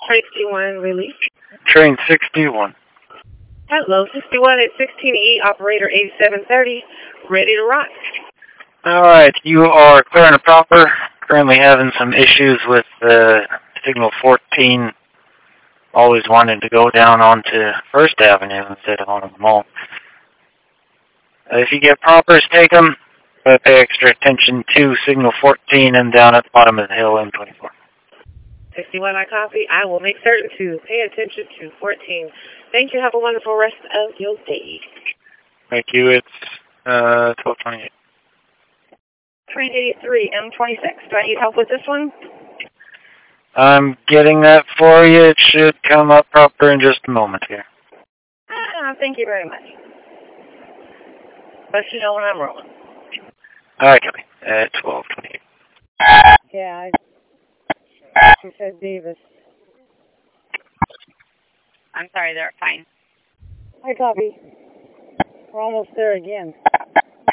Train 61, release. Train 61. Hello, 61 at 16E, operator 8730, ready to rock. Alright, you are clear and proper. Currently having some issues with signal 14. Always wanted to go down onto First Avenue instead of on the mall. If you get propers, take them. But pay extra attention to signal 14 and down at the bottom of the hill, M24. 61, I copy. I will make certain to pay attention to 14. Thank you. Have a wonderful rest of your day. Thank you. It's 1228. Train 83, M26. Do I need help with this one? I'm getting that for you. It should come up proper in just a moment here. Thank you very much. Let you know when I'm rolling. Alright, copy. At 1228. Yeah, she said Davis. I'm sorry, they're fine. I copy. We're almost there again.